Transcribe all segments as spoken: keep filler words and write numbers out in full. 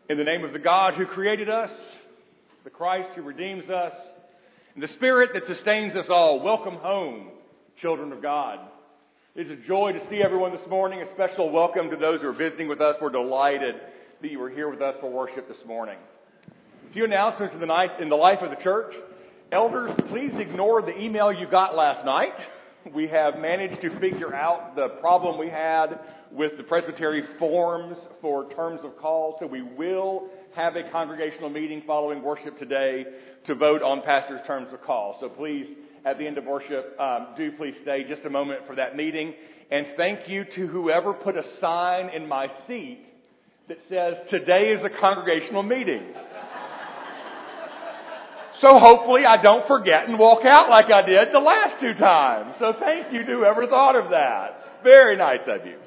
In the name of the God who created us, the Christ who redeems us, and the Spirit that sustains us all, welcome home, children of God. It is a joy to see everyone this morning. A special welcome to those who are visiting with us. We're delighted that you are here with us for worship this morning. A few announcements in the, night, in the life of the church. Elders, please ignore the email you got last night. We have managed to figure out the problem we had with the presbytery forms for terms of call, so we will have a congregational meeting following worship today to vote on pastor's terms of call. So please, at the end of worship, um, do please stay just a moment for that meeting. And thank you to whoever put a sign in my seat that says, "Today is a congregational meeting." So hopefully I don't forget and walk out like I did the last two times. So thank you to whoever thought of that. Very nice of you.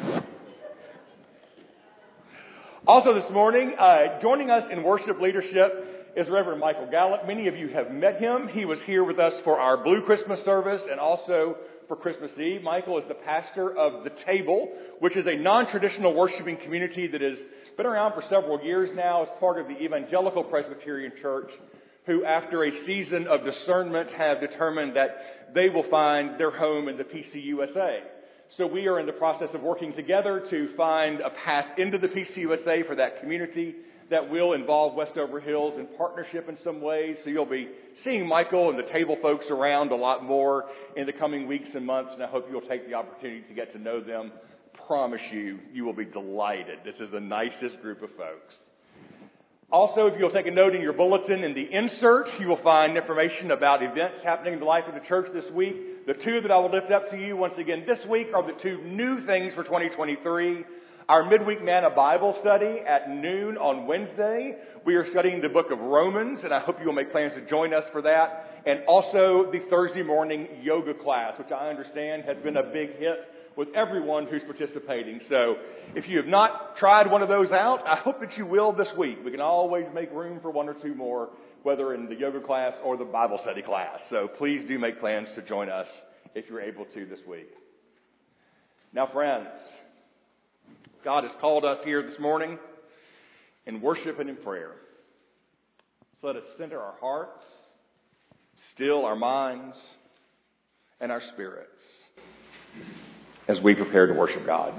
Also this morning, uh, joining us in worship leadership is Reverend Michael Gallup. Many of you have met him. He was here with us for our Blue Christmas service and also for Christmas Eve. Michael is the pastor of The Table, which is a non-traditional worshiping community that has been around for several years now as part of the Evangelical Presbyterian Church, who after a season of discernment have determined that they will find their home in the P C U S A. So we are in the process of working together to find a path into the P C U S A for that community that will involve Westover Hills in partnership in some ways. So you'll be seeing Michael and the Table folks around a lot more in the coming weeks and months, and I hope you'll take the opportunity to get to know them. Promise you, you will be delighted. This is the nicest group of folks. Also, if you'll take a note in your bulletin, in the insert, you will find information about events happening in the life of the church this week. The two that I will lift up to you once again this week are the two new things for twenty twenty-three. Our midweek Manna Bible study at noon on Wednesday. We are studying the book of Romans, and I hope you will make plans to join us for that. And also the Thursday morning yoga class, which I understand has been a big hit with everyone who's participating. So if you have not tried one of those out, I hope that you will this week. We can always make room for one or two more, whether in the yoga class or the Bible study class. So please do make plans to join us if you're able to this week. Now, friends, God has called us here this morning in worship and in prayer. So let us center our hearts, still our minds, and our spirits as we prepare to worship God.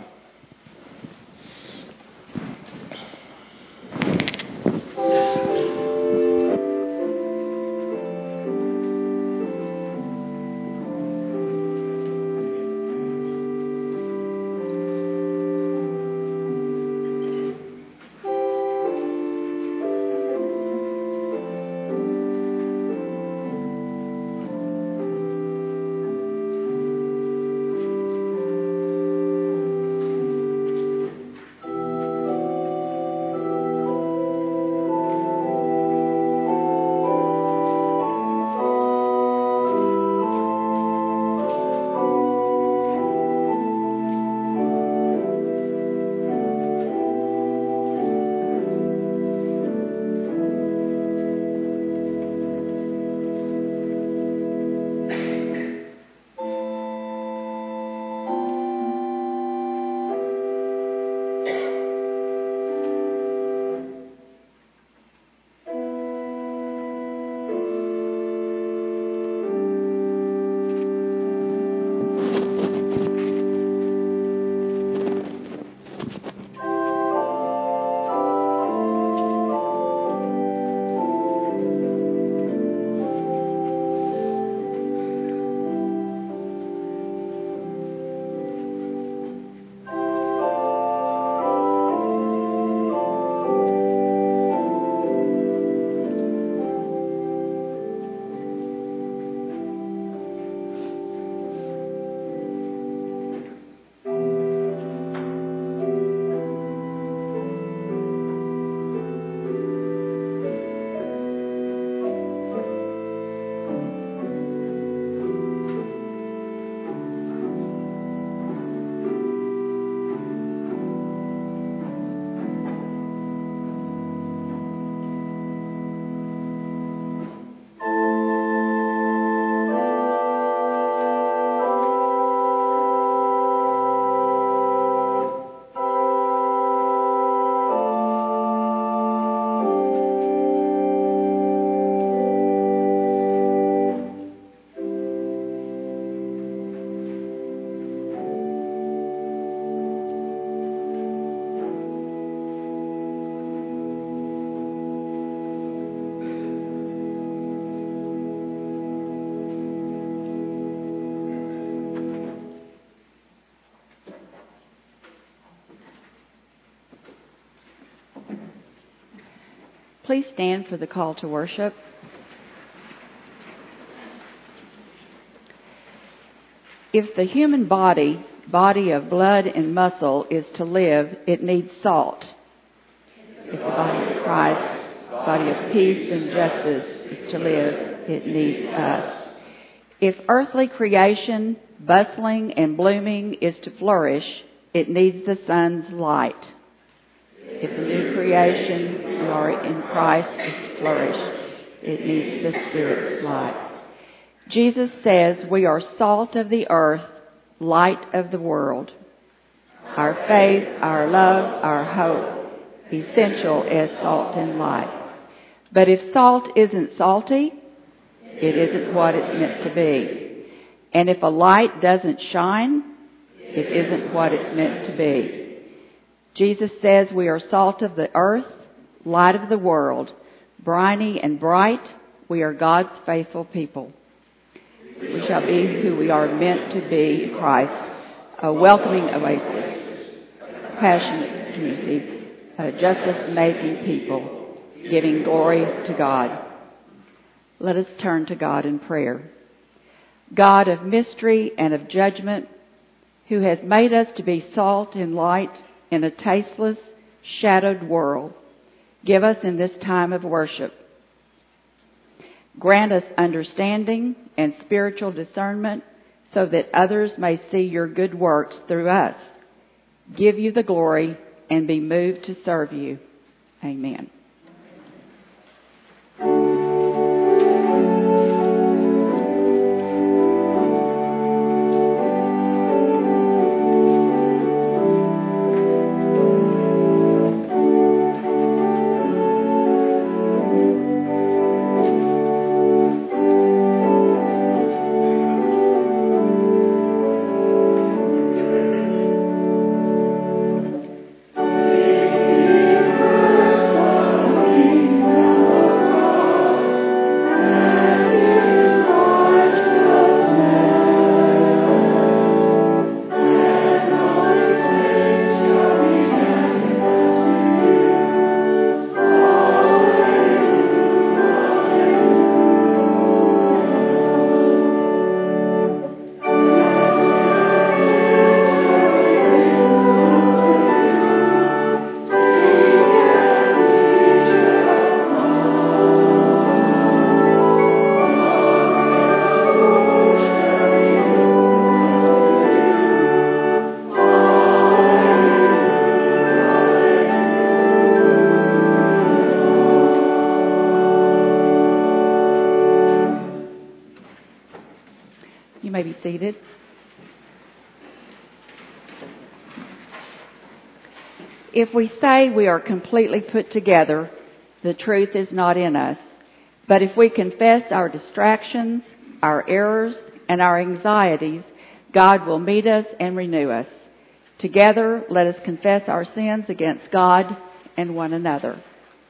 Please stand for the call to worship. If the human body, body of blood and muscle, is to live, it needs salt. If the body of Christ, body of peace and justice, is to live, it needs us. If earthly creation, bustling and blooming, is to flourish, it needs the sun's light. If the new creation we are in Christ is to flourish, it needs the Spirit's light. Jesus says we are salt of the earth, light of the world. Our faith, our love, our hope, essential as salt and light. But if salt isn't salty, it isn't what it's meant to be. And if a light doesn't shine, it isn't what it's meant to be. Jesus says we are salt of the earth, light of the world. Briny and bright, we are God's faithful people. We shall be who we are meant to be in Christ, a welcoming oasis, a passionate community, a justice-making people, giving glory to God. Let us turn to God in prayer. God of mystery and of judgment, who has made us to be salt and light in a tasteless, shadowed world, give us in this time of worship. Grant us understanding and spiritual discernment so that others may see your good works through us, give you the glory, and be moved to serve you. Amen. Seated. If we say we are completely put together, the truth is not in us. But if we confess our distractions, our errors, and our anxieties, God will meet us and renew us. Together, let us confess our sins against God and one another.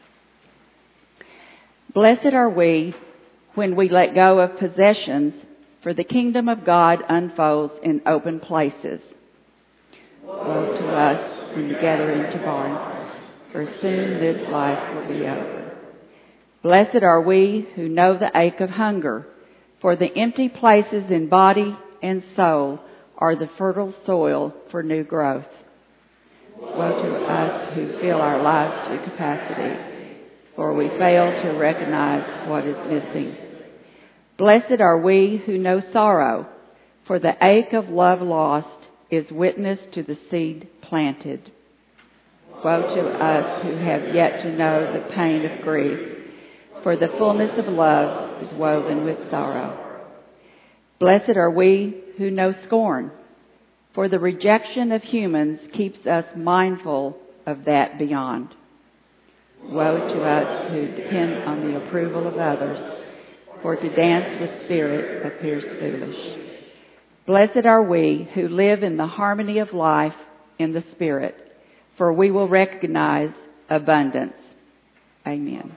Blessed are we when we let go of possessions, for the kingdom of God unfolds in open places. Woe to us when we gather into barns, for soon this life will be over. Blessed are we who know the ache of hunger, for the empty places in body and soul are the fertile soil for new growth. Woe to us who fill our lives to capacity, for we fail to recognize what is missing. Blessed are we who know sorrow, for the ache of love lost is witness to the seed planted. Woe to us who have yet to know the pain of grief, for the fullness of love is woven with sorrow. Blessed are we who know scorn, for the rejection of humans keeps us mindful of that beyond. Woe to us who depend on the approval of others, for to dance with spirit appears foolish. Blessed are we who live in the harmony of life in the Spirit, for we will recognize abundance. Amen.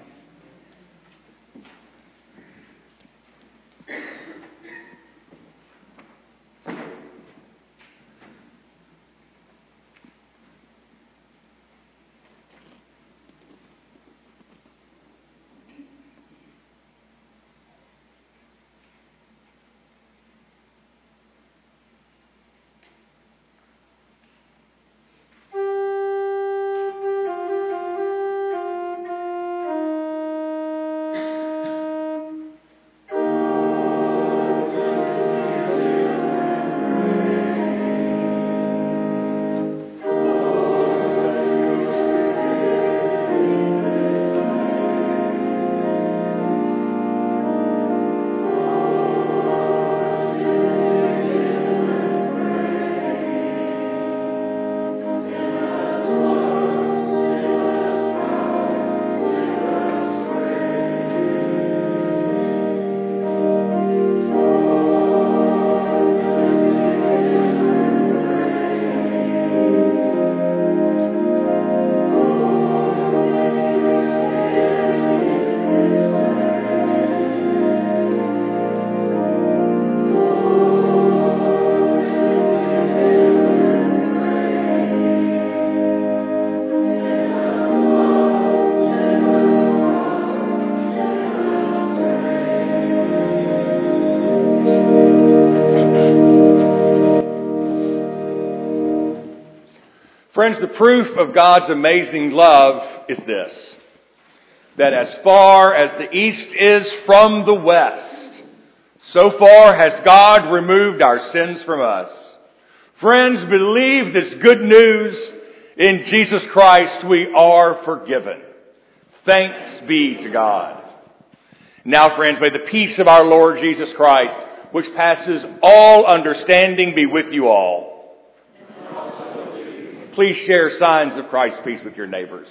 Friends, the proof of God's amazing love is this, that as far as the east is from the west, so far has God removed our sins from us. Friends, believe this good news. In Jesus Christ we are forgiven. Thanks be to God. Now, friends, may the peace of our Lord Jesus Christ, which passes all understanding, be with you all. Please share signs of Christ's peace with your neighbors.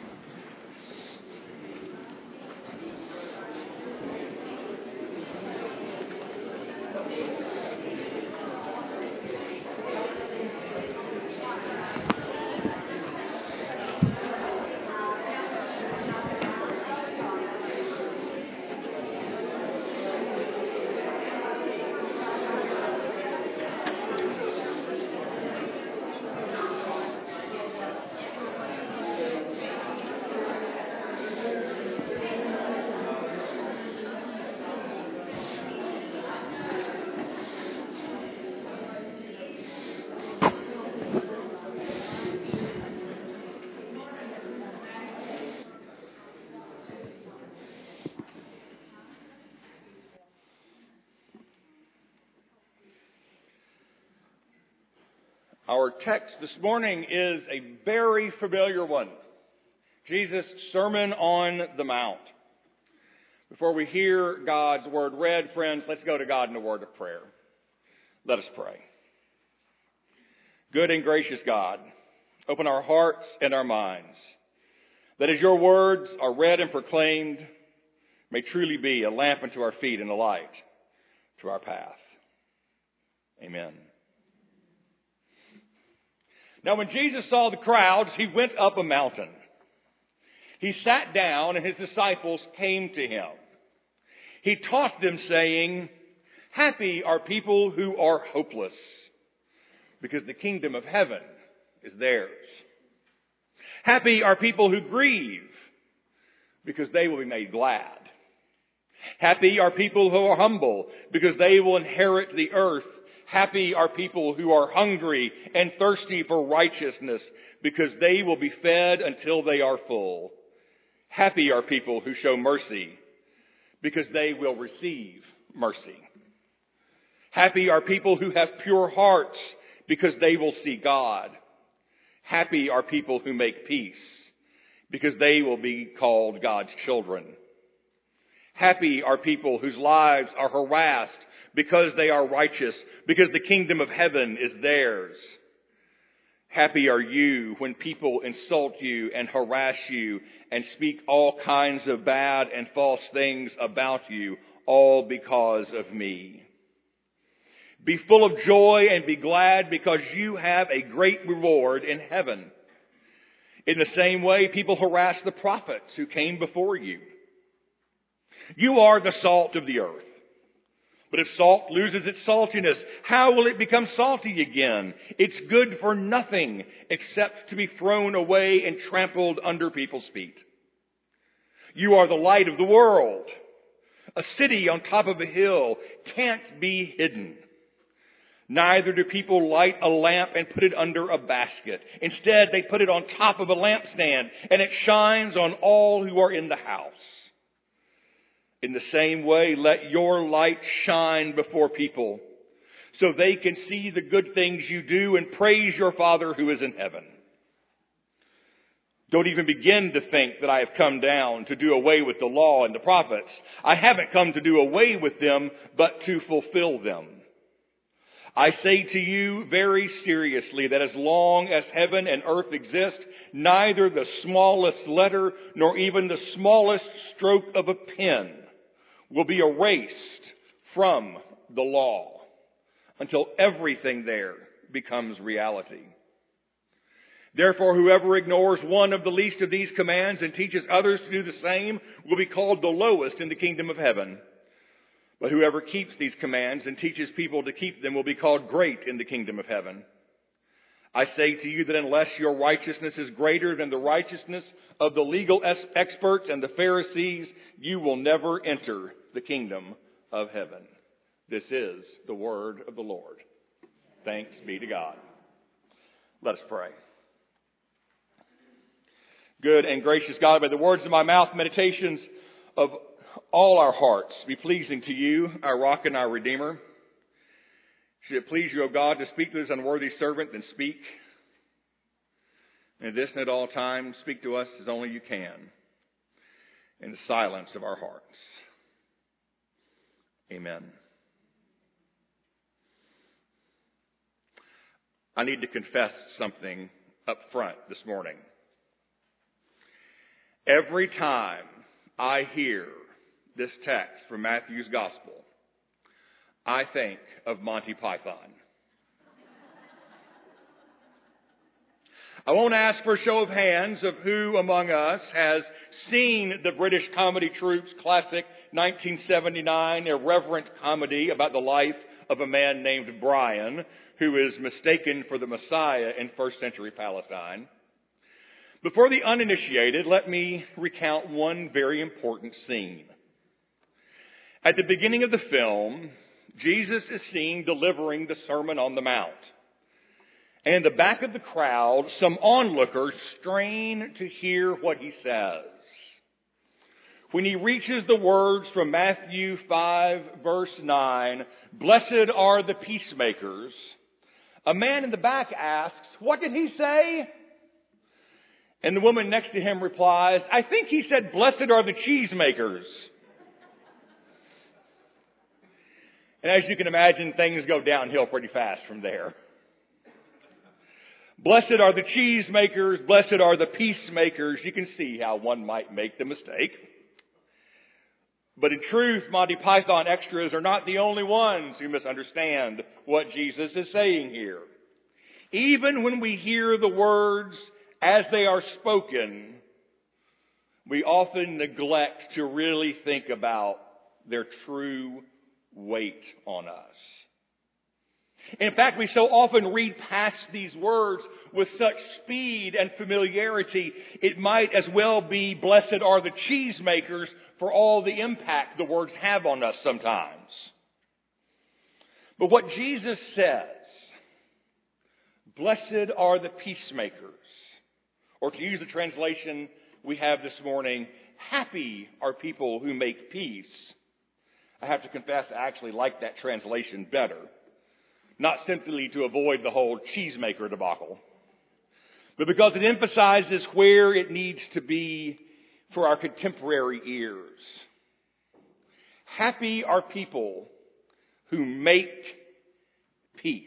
Our text this morning is a very familiar one. Jesus' Sermon on the Mount. Before we hear God's word read, friends, let's go to God in a word of prayer. Let us pray. Good and gracious God, open our hearts and our minds, that as your words are read and proclaimed, may truly be a lamp unto our feet and a light to our path. Amen. Now, when Jesus saw the crowds, he went up a mountain. He sat down, and his disciples came to him. He taught them, saying, "Happy are people who are hopeless, because the kingdom of heaven is theirs. Happy are people who grieve, because they will be made glad. Happy are people who are humble, because they will inherit the earth. Happy are people who are hungry and thirsty for righteousness, because they will be fed until they are full. Happy are people who show mercy, because they will receive mercy. Happy are people who have pure hearts, because they will see God. Happy are people who make peace, because they will be called God's children. Happy are people whose lives are harassed, because they are righteous, because the kingdom of heaven is theirs. Happy are you when people insult you and harass you and speak all kinds of bad and false things about you, all because of me. Be full of joy and be glad, because you have a great reward in heaven. In the same way, people harass the prophets who came before you. You are the salt of the earth. But if salt loses its saltiness, how will it become salty again? It's good for nothing except to be thrown away and trampled under people's feet. You are the light of the world. A city on top of a hill can't be hidden. Neither do people light a lamp and put it under a basket. Instead, they put it on top of a lampstand, and it shines on all who are in the house. In the same way, let your light shine before people, so they can see the good things you do and praise your Father who is in heaven. Don't even begin to think that I have come down to do away with the law and the prophets. I haven't come to do away with them, but to fulfill them. I say to you very seriously that as long as heaven and earth exist, neither the smallest letter nor even the smallest stroke of a pen will be erased from the law until everything there becomes reality. Therefore, whoever ignores one of the least of these commands and teaches others to do the same will be called the lowest in the kingdom of heaven. But whoever keeps these commands and teaches people to keep them will be called great in the kingdom of heaven. I say to you that unless your righteousness is greater than the righteousness of the legal experts and the Pharisees, you will never enter the kingdom of heaven. This is the word of the Lord. Thanks be to God. Let us pray. Good and gracious God, by the words of my mouth, meditations of all our hearts be pleasing to you, our rock and our redeemer. Should it please you, O God, to speak to this unworthy servant, then speak. And this and at all times, speak to us as only you can in the silence of our hearts. Amen. I need to confess something up front this morning. Every time I hear this text from Matthew's Gospel, I think of Monty Python. I won't ask for a show of hands of who among us has seen the British comedy troupe's classic nineteen seventy-nine irreverent comedy about the life of a man named Brian, who is mistaken for the Messiah in first century Palestine. But for the uninitiated, let me recount one very important scene. At the beginning of the film, Jesus is seen delivering the Sermon on the Mount. And in the back of the crowd, some onlookers strain to hear what he says. When he reaches the words from Matthew five, verse nine, "Blessed are the peacemakers," a man in the back asks, "What did he say?" And the woman next to him replies, "I think he said, 'Blessed are the cheesemakers.'" And as you can imagine, things go downhill pretty fast from there. Blessed are the cheesemakers, blessed are the peacemakers. You can see how one might make the mistake. But in truth, Monty Python extras are not the only ones who misunderstand what Jesus is saying here. Even when we hear the words as they are spoken, we often neglect to really think about their true weight on us. In fact, we so often read past these words with such speed and familiarity, it might as well be "Blessed are the cheesemakers" for all the impact the words have on us sometimes. But what Jesus says, "Blessed are the peacemakers," or to use the translation we have this morning, "Happy are people who make peace." I have to confess, I actually like that translation better. Not simply to avoid the whole cheesemaker debacle, but because it emphasizes where it needs to be for our contemporary ears. Happy are people who make peace.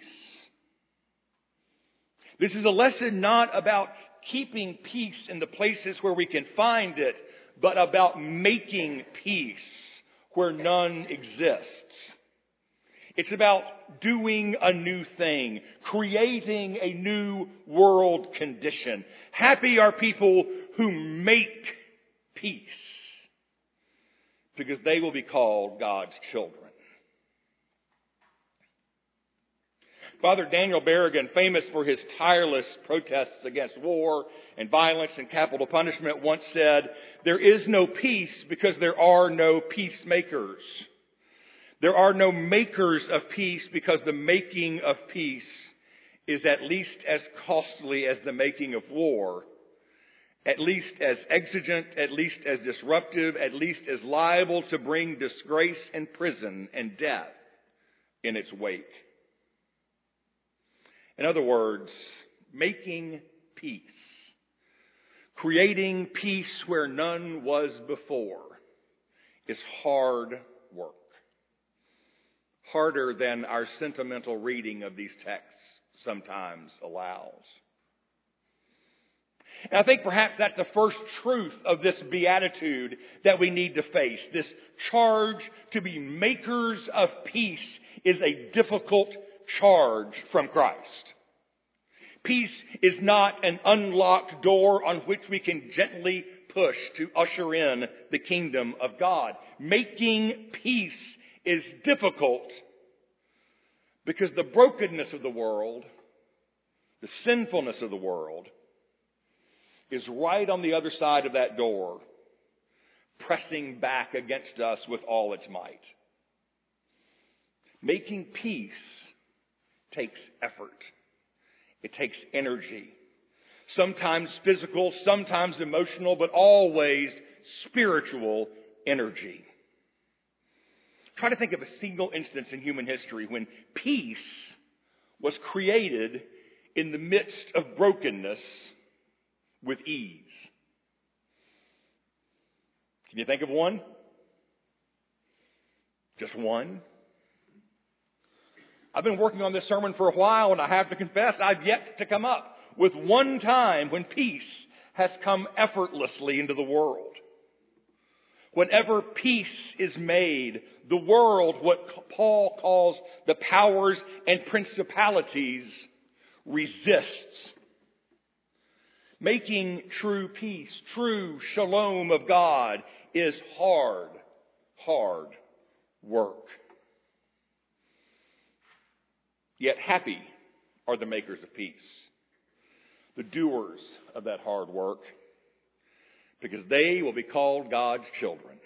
This is a lesson not about keeping peace in the places where we can find it, but about making peace where none exists. It's about doing a new thing, creating a new world condition. Happy are people who make peace, because they will be called God's children. Father Daniel Berrigan, famous for his tireless protests against war and violence and capital punishment, once said, "There is no peace because there are no peacemakers. There are no makers of peace because the making of peace is at least as costly as the making of war, at least as exigent, at least as disruptive, at least as liable to bring disgrace and prison and death in its wake." In other words, making peace, creating peace where none was before, is hard work. Harder than our sentimental reading of these texts sometimes allows. And I think perhaps that's the first truth of this beatitude that we need to face. This charge to be makers of peace is a difficult charge from Christ. Peace is not an unlocked door on which we can gently push to usher in the kingdom of God. Making peace is difficult because the brokenness of the world, the sinfulness of the world, is right on the other side of that door, pressing back against us with all its might. Making peace takes effort. It takes energy. sometimes physical, sometimes emotional, but always spiritual energy. Try to think of a single instance in human history when peace was created in the midst of brokenness with ease. Can you think of one? Just one? I've been working on this sermon for a while, and I have to confess I've yet to come up with one time when peace has come effortlessly into the world. Whenever peace is made, the world, what Paul calls the powers and principalities, resists. Making true peace, true shalom of God, is hard, hard work. Yet happy are the makers of peace, the doers of that hard work, because they will be called God's children.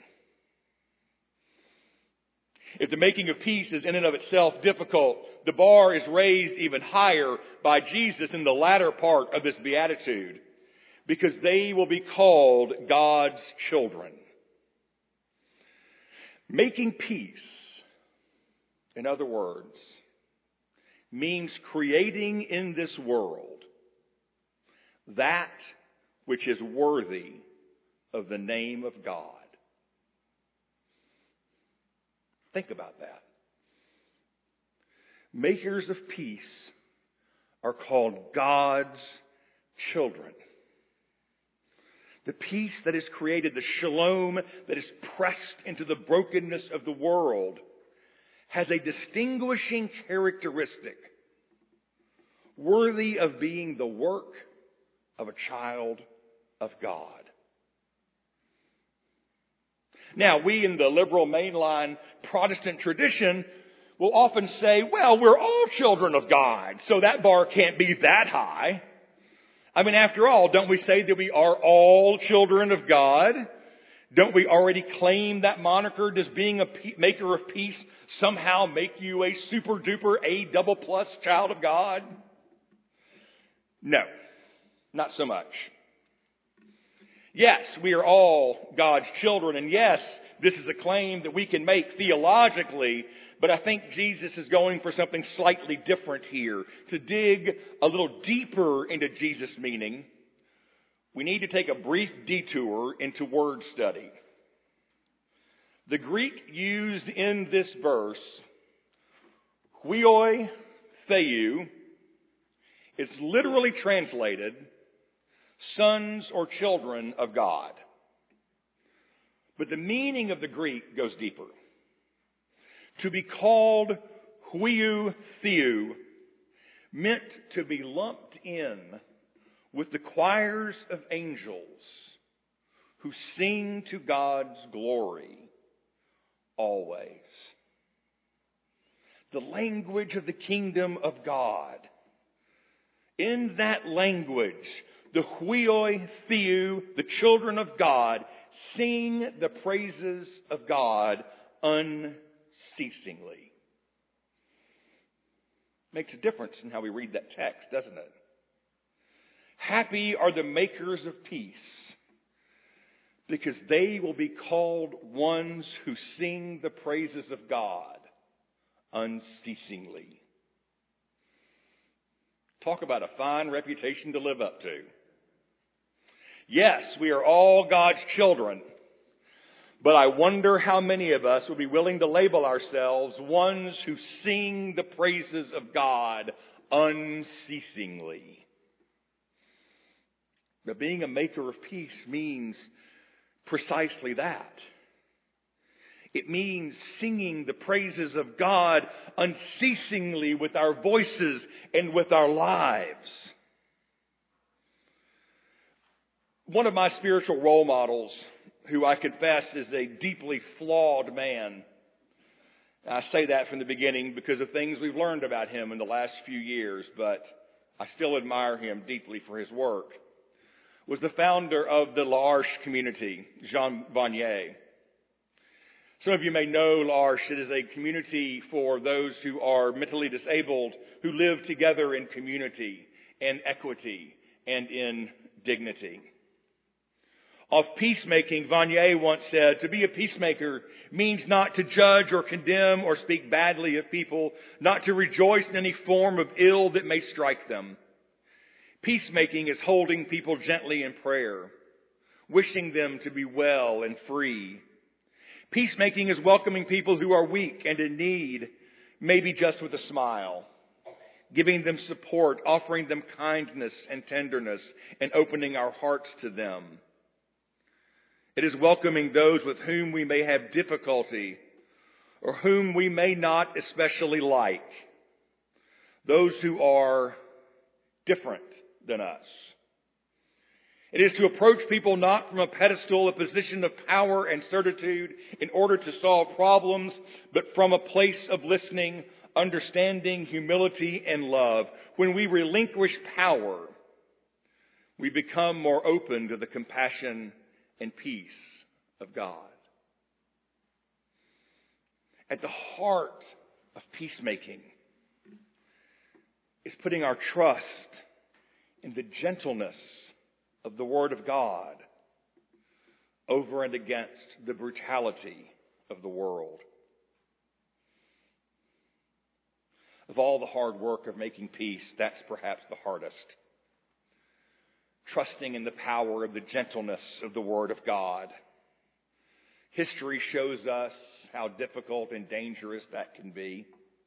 If the making of peace is in and of itself difficult, the bar is raised even higher by Jesus in the latter part of this beatitude, because they will be called God's children. Making peace, in other words, means creating in this world that which is worthy of the name of God. Think about that. Makers of peace are called God's children. The peace that is created, the shalom that is pressed into the brokenness of the world, has a distinguishing characteristic worthy of being the work of a child of God. Now, we in the liberal mainline Protestant tradition will often say, well, we're all children of God, so that bar can't be that high. I mean, after all, don't we say that we are all children of God? Don't we already claim that moniker? Does being a maker of peace somehow make you a super duper A double plus child of God? No, not so much. Yes, we are all God's children, and yes, this is a claim that we can make theologically, but I think Jesus is going for something slightly different here. To dig a little deeper into Jesus' meaning, we need to take a brief detour into word study. The Greek used in this verse, huioi theou, is literally translated sons or children of God. But the meaning of the Greek goes deeper. To be called huiou theou meant to be lumped in with the choirs of angels who sing to God's glory always. The language of the kingdom of God. In that language, the huioi theou, the children of God, sing the praises of God unceasingly. Makes a difference in how we read that text, doesn't it? Happy are the makers of peace, because they will be called ones who sing the praises of God unceasingly. Talk about a fine reputation to live up to. Yes, we are all God's children, but I wonder how many of us would be willing to label ourselves ones who sing the praises of God unceasingly. But being a maker of peace means precisely that. It means singing the praises of God unceasingly with our voices and with our lives. One of my spiritual role models, who I confess is a deeply flawed man, I say that from the beginning because of things we've learned about him in the last few years, but I still admire him deeply for his work, was the founder of the L'Arche community, Jean Vanier. Some of you may know L'Arche. It is a community for those who are mentally disabled, who live together in community and equity and in dignity. Of peacemaking, Vanier once said, to be a peacemaker means not to judge or condemn or speak badly of people, not to rejoice in any form of ill that may strike them. Peacemaking is holding people gently in prayer, wishing them to be well and free. Peacemaking is welcoming people who are weak and in need, maybe just with a smile, giving them support, offering them kindness and tenderness, and opening our hearts to them. It is welcoming those with whom we may have difficulty or whom we may not especially like, those who are different than us. It is to approach people not from a pedestal, a position of power and certitude in order to solve problems, but from a place of listening, understanding, humility, and love. When we relinquish power, we become more open to the compassion and peace of God. At the heart of peacemaking is putting our trust in the gentleness of the Word of God over and against the brutality of the world. Of all the hard work of making peace, that's perhaps the hardest. Trusting in the power of the gentleness of the Word of God. History shows us how difficult and dangerous that can be.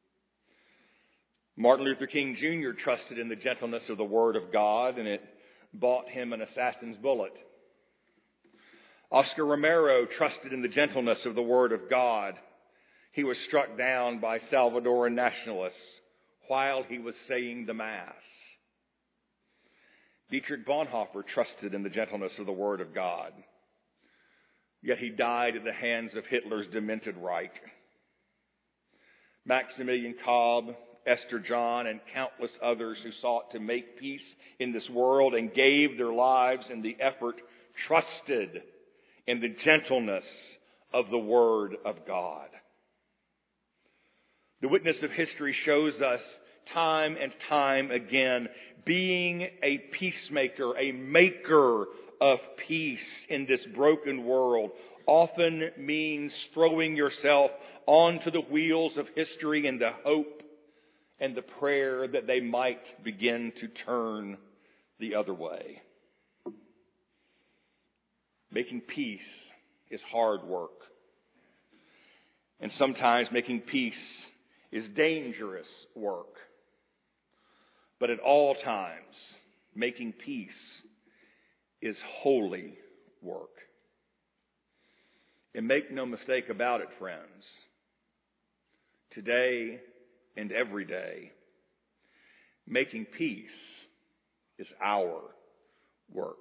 Martin Luther King Junior trusted in the gentleness of the Word of God, and it bought him an assassin's bullet. Oscar Romero trusted in the gentleness of the Word of God. He was struck down by Salvadoran nationalists while he was saying the Mass. Dietrich Bonhoeffer trusted in the gentleness of the Word of God. Yet he died at the hands of Hitler's demented Reich. Maximilian Kolbe, Esther John, and countless others who sought to make peace in this world and gave their lives in the effort trusted in the gentleness of the Word of God. The witness of history shows us time and time again, being a peacemaker, a maker of peace in this broken world often means throwing yourself onto the wheels of history in the hope and the prayer that they might begin to turn the other way. Making peace is hard work. And sometimes making peace is dangerous work. But at all times, making peace is holy work. And make no mistake about it, friends. Today and every day, making peace is our work.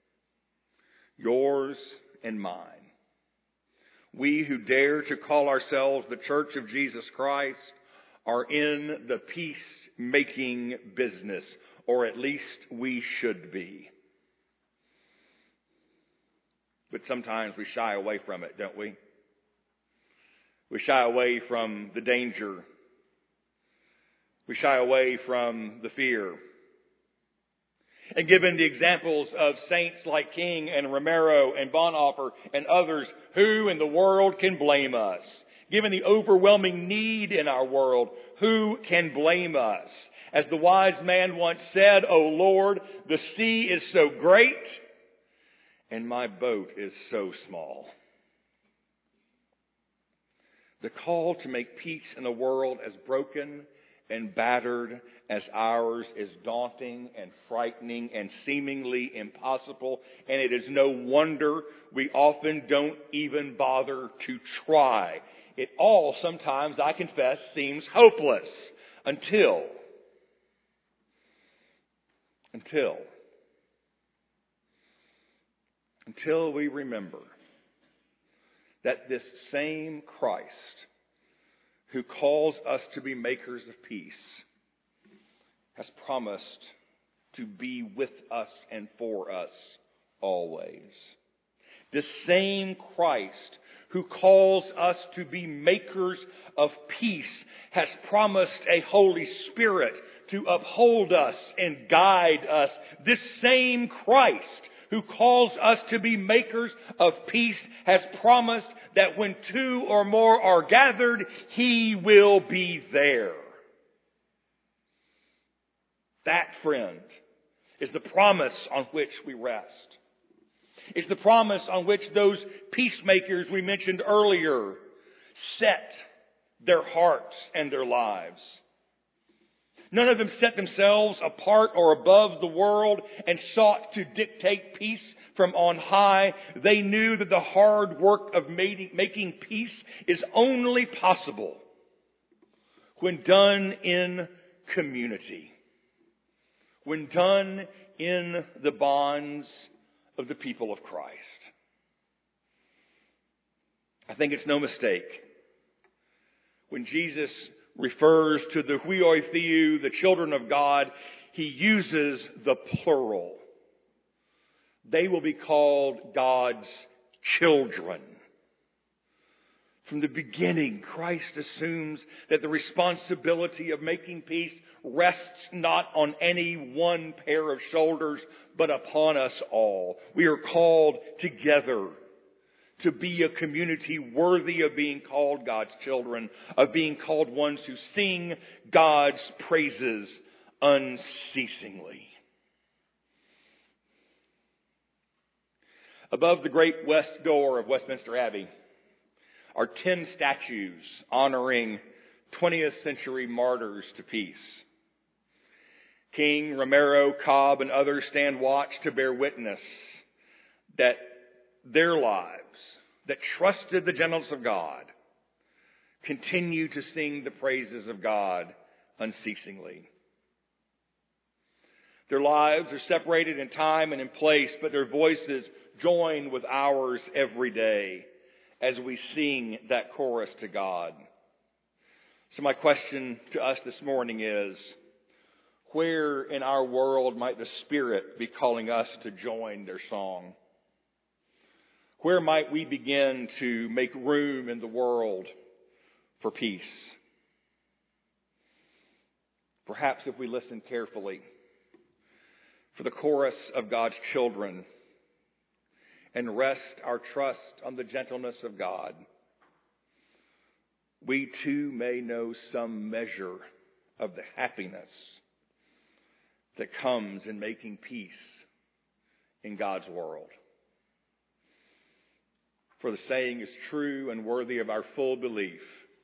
Yours and mine. We who dare to call ourselves the Church of Jesus Christ are in the peace-making business, or at least we should be. But sometimes we shy away from it, don't we? We shy away from the danger. We shy away from the fear. And given the examples of saints like King and Romero and Bonhoeffer and others, who in the world can blame us? Given the overwhelming need in our world, who can blame us? As the wise man once said, "O Lord, the sea is so great, and my boat is so small." The call to make peace in a world as broken and battered as ours is daunting and frightening and seemingly impossible. And it is no wonder we often don't even bother to try. It all sometimes, I confess, seems hopeless until, until, until we remember that this same Christ who calls us to be makers of peace has promised to be with us and for us always. This same Christ who calls us to be makers of peace, has promised a Holy Spirit to uphold us and guide us. This same Christ who calls us to be makers of peace has promised that when two or more are gathered, He will be there. That, friend, is the promise on which we rest. It's the promise on which those peacemakers we mentioned earlier set their hearts and their lives. None of them set themselves apart or above the world and sought to dictate peace from on high. They knew that the hard work of making peace is only possible when done in community, when done in the bonds of the people of Christ. I think it's no mistake when Jesus refers to the huioi theou, the children of God, He uses the plural. They will be called God's children. From the beginning, Christ assumes that the responsibility of making peace rests not on any one pair of shoulders, but upon us all. We are called together to be a community worthy of being called God's children, of being called ones who sing God's praises unceasingly. Above the great west door of Westminster Abbey are ten statues honoring twentieth century martyrs to peace. King, Romero, Cobb, and others stand watch to bear witness that their lives, that trusted the gentleness of God, continue to sing the praises of God unceasingly. Their lives are separated in time and in place, but their voices join with ours every day as we sing that chorus to God. So my question to us this morning is, where in our world might the Spirit be calling us to join their song? Where might we begin to make room in the world for peace? Perhaps if we listen carefully for the chorus of God's children and rest our trust on the gentleness of God, we too may know some measure of the happiness that comes in making peace in God's world. For the saying is true and worthy of our full belief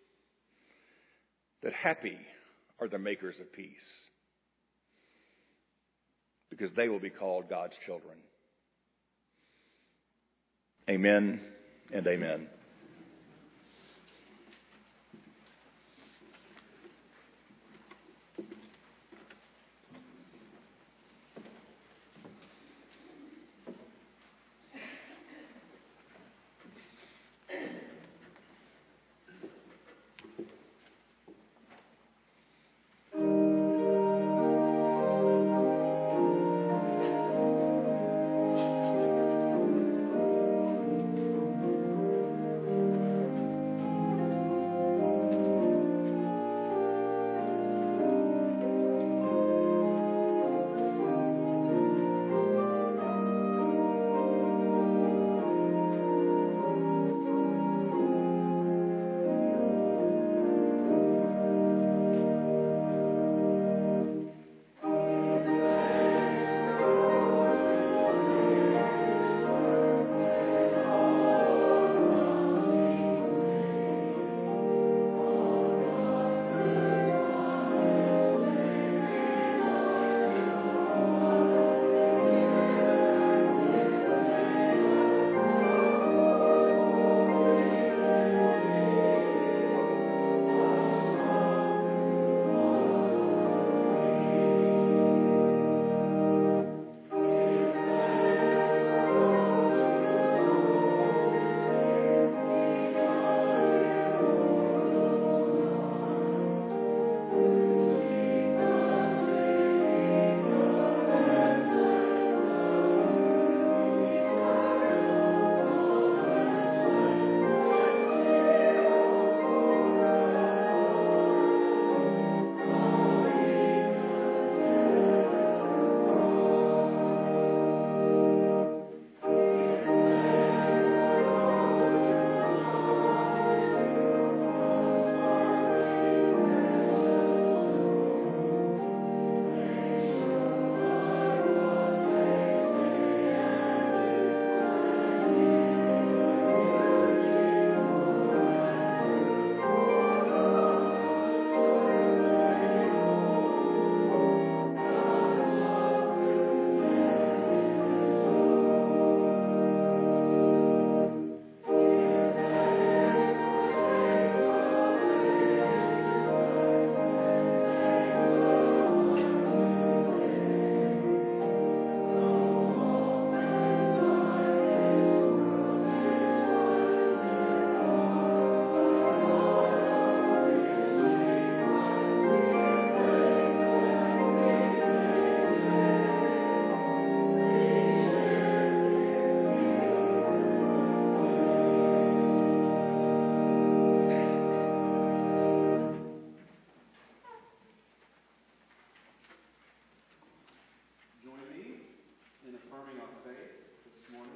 that happy are the makers of peace, because they will be called God's children. Amen and amen. Join me in affirming our faith this morning.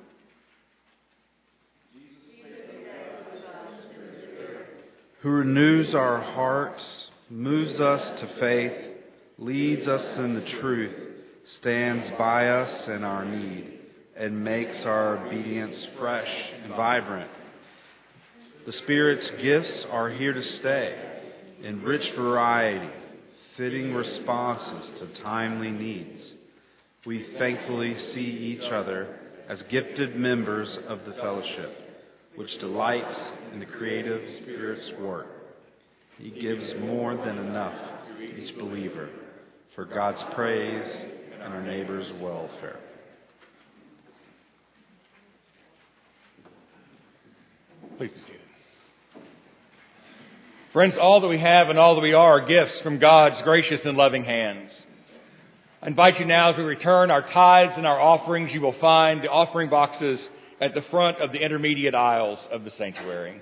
Who renews our hearts, moves us to faith, leads us in the truth, stands by us in our need, and makes our obedience fresh and vibrant. The Spirit's gifts are here to stay, in rich variety, fitting responses to timely needs. We thankfully see each other as gifted members of the fellowship, which delights in the creative Spirit's work. He gives more than enough to each believer for God's praise and our neighbor's welfare. Please be seated. Friends, all that we have and all that we are are gifts from God's gracious and loving hands. I invite you now, as we return our tithes and our offerings, you will find the offering boxes at the front of the intermediate aisles of the sanctuary.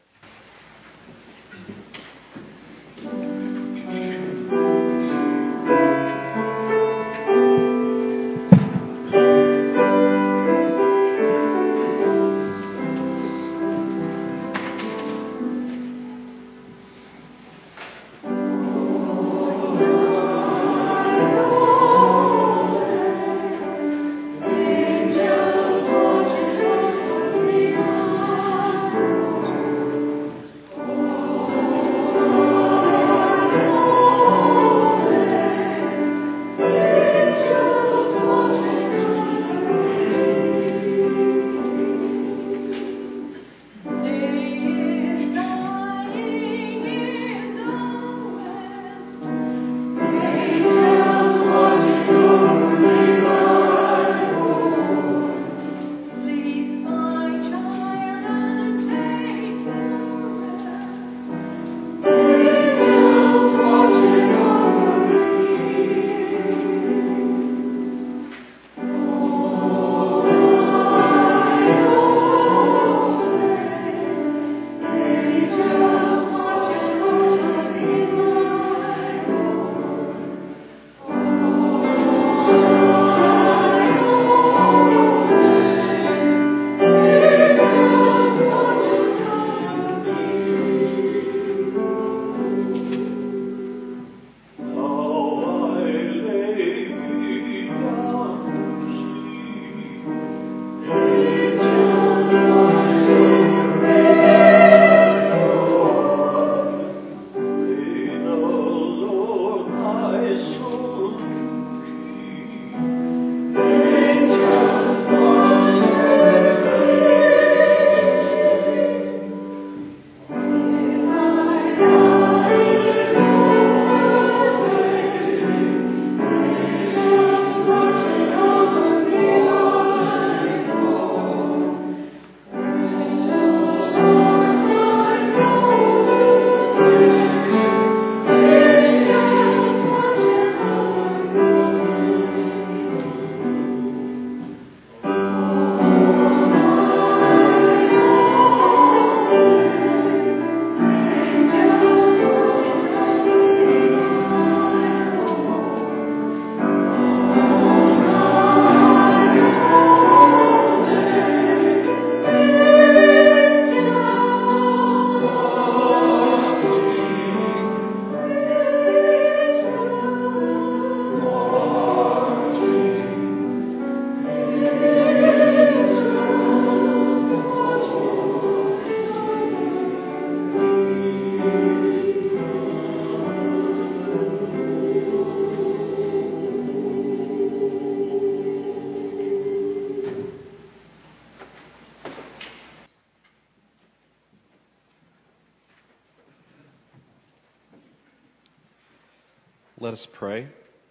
Let us pray.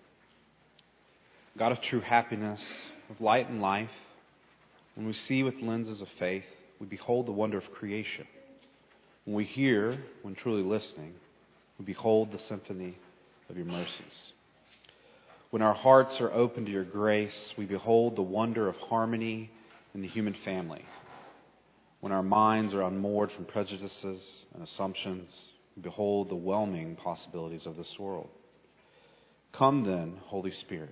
God of true happiness, of light and life, when we see with lenses of faith, we behold the wonder of creation. When we hear, when truly listening, we behold the symphony of your mercies. When our hearts are open to your grace, we behold the wonder of harmony in the human family. When our minds are unmoored from prejudices and assumptions, we behold the whelming possibilities of this world. Come then, Holy Spirit,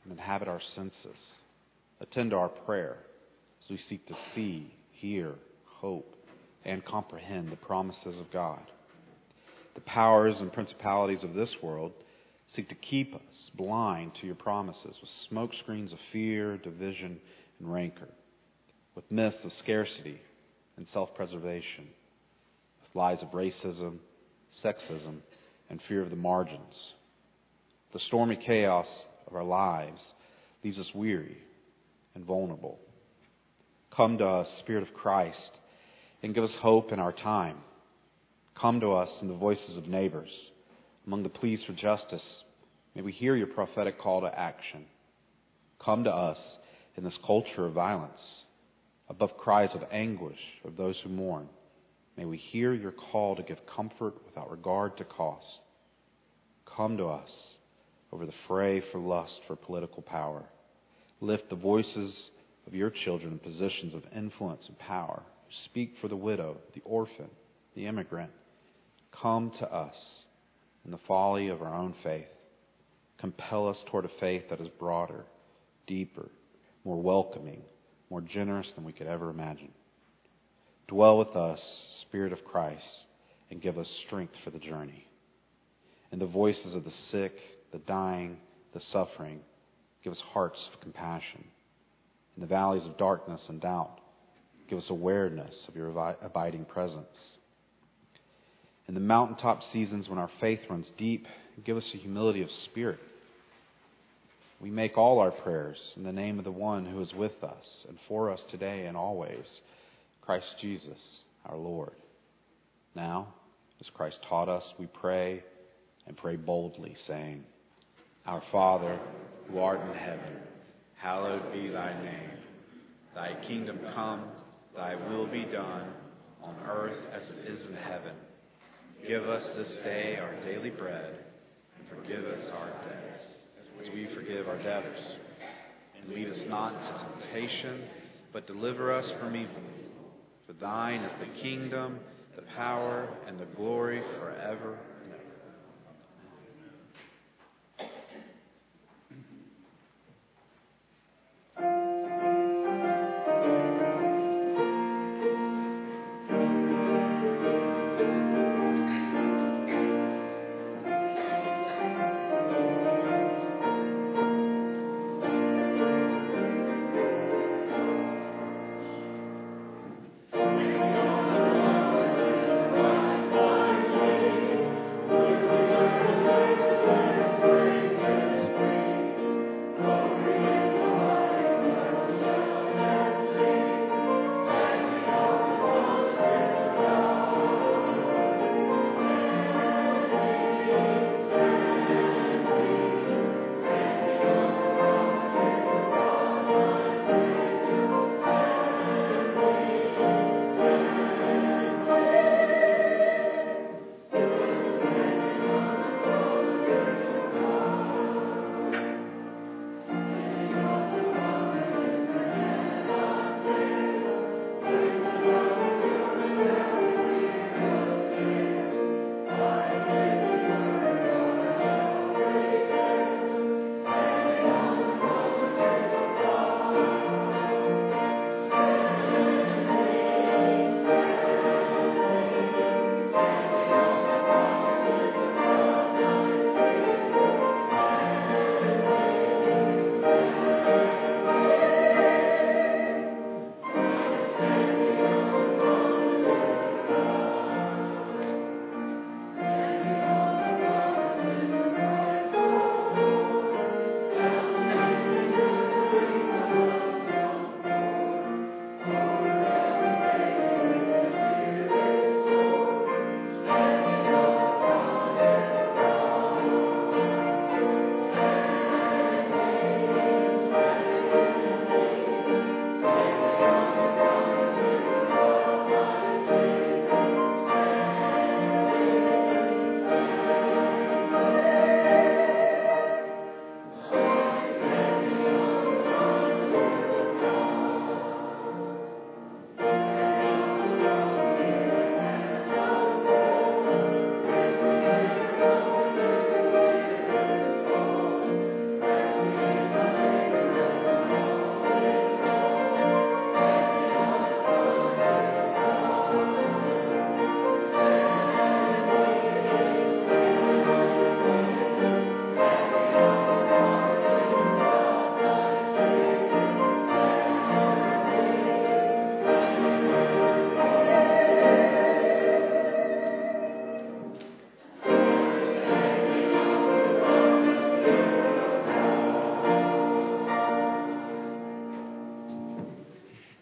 and inhabit our senses. Attend to our prayer as we seek to see, hear, hope, and comprehend the promises of God. The powers and principalities of this world seek to keep us blind to your promises with smoke screens of fear, division, and rancor, with myths of scarcity and self-preservation, with lies of racism, sexism, and fear of the margins. The stormy chaos of our lives leaves us weary and vulnerable. Come to us, Spirit of Christ, and give us hope in our time. Come to us in the voices of neighbors. Among the pleas for justice, may we hear your prophetic call to action. Come to us in this culture of violence. Above cries of anguish of those who mourn, may we hear your call to give comfort without regard to cost. Come to us over the fray for lust for political power. Lift the voices of your children in positions of influence and power. Speak for the widow, the orphan, the immigrant. Come to us in the folly of our own faith. Compel us toward a faith that is broader, deeper, more welcoming, more generous than we could ever imagine. Dwell with us, Spirit of Christ, and give us strength for the journey. In the voices of the sick, the dying, the suffering, give us hearts of compassion. In the valleys of darkness and doubt, give us awareness of your abiding presence. In the mountaintop seasons when our faith runs deep, give us a humility of spirit. We make all our prayers in the name of the one who is with us and for us today and always, Christ Jesus, our Lord. Now, as Christ taught us, we pray and pray boldly, saying, Our Father, who art in heaven, hallowed be thy name. Thy kingdom come, thy will be done, on earth as it is in heaven. Give us this day our daily bread, and forgive us our debts, as we forgive our debtors. And lead us not into temptation, but deliver us from evil. For thine is the kingdom, the power, and the glory forever and ever.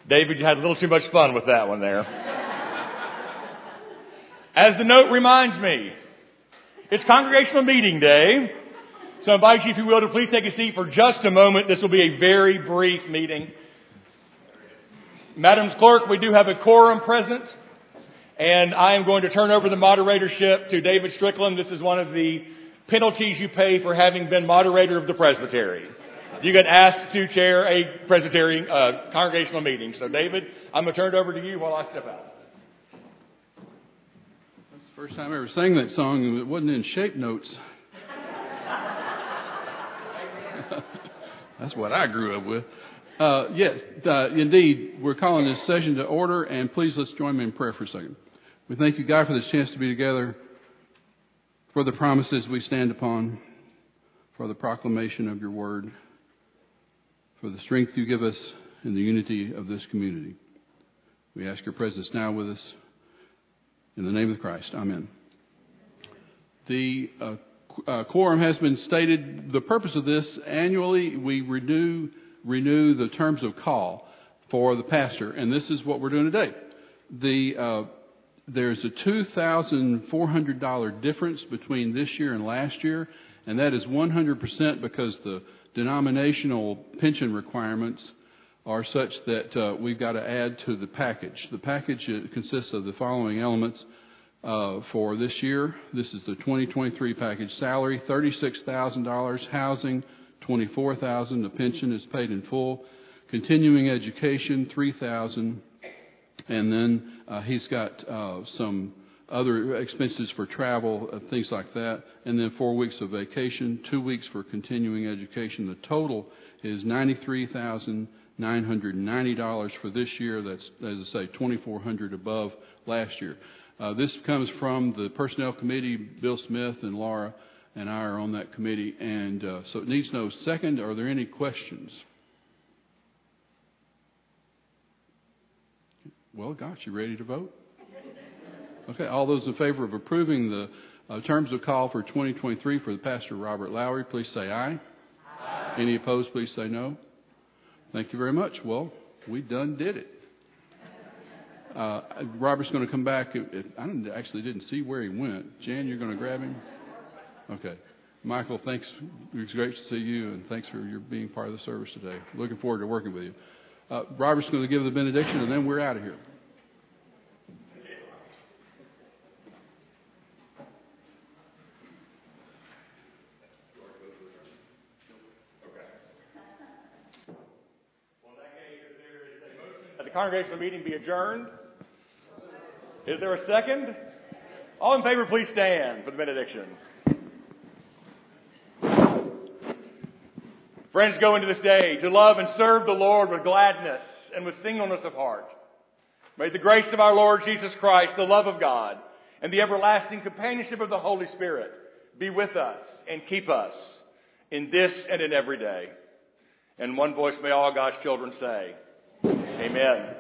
David, you had a little too much fun with that one there. As the note reminds me, it's congregational meeting day. So I invite you, if you will, to please take a seat for just a moment. This will be a very brief meeting. Madam's Clerk, we do have a quorum present. And I am going to turn over the moderatorship to David Strickland. This is one of the penalties you pay for having been moderator of the presbytery. You get asked to chair a presbytery uh, congregational meeting. So, David, I'm going to turn it over to you while I step out. That's the first time I ever sang that song, and it wasn't in shape notes. That's what I grew up with. Uh, yes, uh, indeed, we're calling this session to order, and please let's join me in prayer for a second. We thank you, God, for this chance to be together, for the promises we stand upon, for the proclamation of your word, for the strength you give us in the unity of this community. We ask your presence now with us. In the name of Christ, amen. The uh, uh, quorum has been stated. The purpose of this, annually we renew, renew the terms of call for the pastor, and this is what we're doing today. The uh, There's a two thousand four hundred dollars difference between this year and last year, and that is one hundred percent because the denominational pension requirements are such that uh, we've got to add to the package. The package consists of the following elements uh, for this year. This is the twenty twenty-three package: salary, thirty-six thousand dollars; housing, twenty-four thousand dollars. The pension is paid in full. Continuing education, three thousand dollars. And then uh, he's got uh, some other expenses for travel, uh, things like that. And then four weeks of vacation, two weeks for continuing education. The total is ninety-three thousand nine hundred ninety dollars for this year. That's, as I say, twenty-four hundred dollars above last year. Uh, this comes from the Personnel Committee. Bill Smith and Laura and I are on that committee. And uh, so it needs no second. Are there any questions? Well, gosh, you ready to vote? Okay, all those in favor of approving the uh, terms of call for twenty twenty-three for the Pastor Robert Lowry, please say aye. Aye. Any opposed, please say no. Thank you very much. Well, we done did it. Uh, Robert's going to come back. If, I didn't, actually didn't see where he went. Jan, you're going to grab him? Okay. Michael, thanks. It was great to see you, and thanks for your being part of the service today. Looking forward to working with you. Uh, Robert's going to give the benediction, and then we're out of here. That the congregational meeting be adjourned. Is there a second? All in favor, please stand for the benediction. Friends, go into this day to love and serve the Lord with gladness and with singleness of heart. May the grace of our Lord Jesus Christ, the love of God, and the everlasting companionship of the Holy Spirit be with us and keep us in this and in every day. And one voice may all God's children say, Amen.